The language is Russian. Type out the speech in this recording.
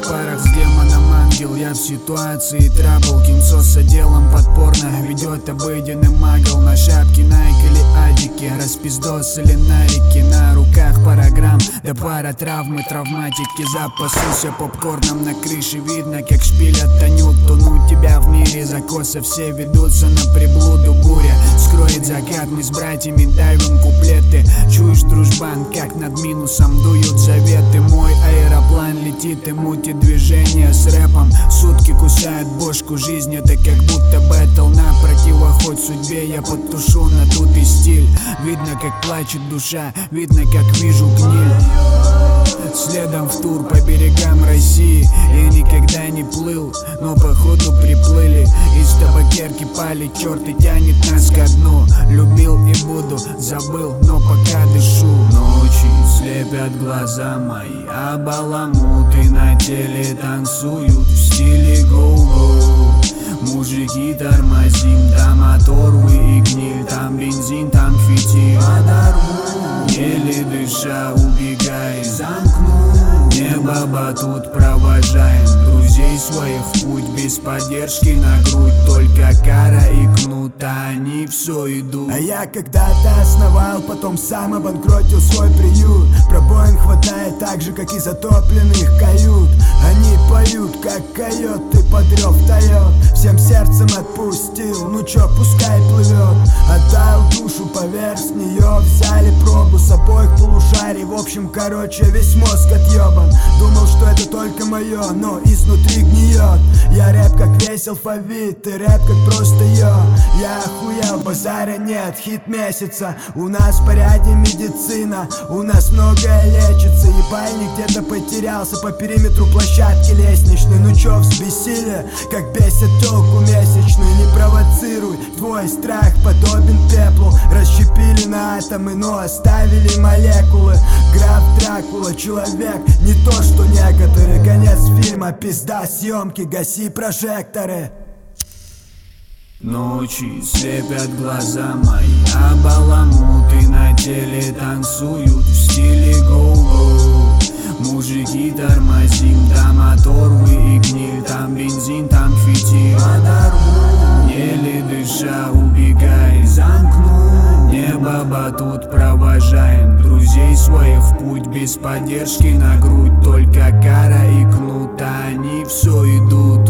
парах с демоном ангел. Я в ситуации трабл, кинцо с отделом подпорно ведет обыденный магл. На шапке Nike или адики, распиздос или нарики. На руках параграмм, да пара травмы, травматики. Запасуся попкорном на крыше, видно как шпилят тонют. Тонуть тебя в мире закоса, все ведутся на приблуду. Буря скроет закат, мы с братьями давим куплеты. Чуешь, дружбан, как над минусом дуют заветы. Мой аэроплан летит и мутит движение с рэпом. Сутки кусают бошку, жизнь это как будто бэтл. На противоход судьбе я подтушу на тут и стиль. Видно как плачет душа, видно как вижу гниль. Следом в тур по берегам России. Я никогда не плыл, но походу приплыли. Из табакерки пали, черт и тянет нас ко дну. Любил и буду, забыл, но пока дышу. Ночи слепят глаза мои, а баламуты на теле танцуют в стиле гоу-гоу. Мужики, тормозим, там оторвы и гниль, там бензин, там фитиль. Еле дыша, убегай, замкну. Небо батут провожаем, друзей своих в путь. Без поддержки на грудь, только кара и кнут, а они все идут. А я когда-то основал, потом сам обанкротил свой приют. Пробоин хватает так же, как и затопленных кают. Они поют, как койоты под рев Тойот. Всем сердцем отпустил, ну чё, пускай плывет. Отдал душу поверх, с нее взяли пробу с обоих полушарий. В общем, короче, весь мозг отъебан. Думал, что это только мое, но изнутри гниет. Я рэп как весь алфавит, и рэп как просто я охуел, базаря нет, хит месяца. У нас в порядке медицина, у нас многое лечится. Ебальник где-то потерялся по периметру площадки лестничной. Ну чё, взбесили, как бесит тёлку месячную. Не провоцируй, твой страх подобен пеплу. Расщепили на атомы, но оставили молекулы. Граф Дракула, человек, не то что некоторые. Конец фильма, пизда съемки, гаси прожекторы. Ночи слепят глаза мои, а баламуты на теле танцуют в стиле гоу-гоу. Мужики, тормозим, там оторвы и гниль, там бензин, там фитиль. Еле дыша, убегай, замкну. Небо батут провожаем, друзей своих в путь. Без поддержки на грудь, только кара и кнут, а они все идут.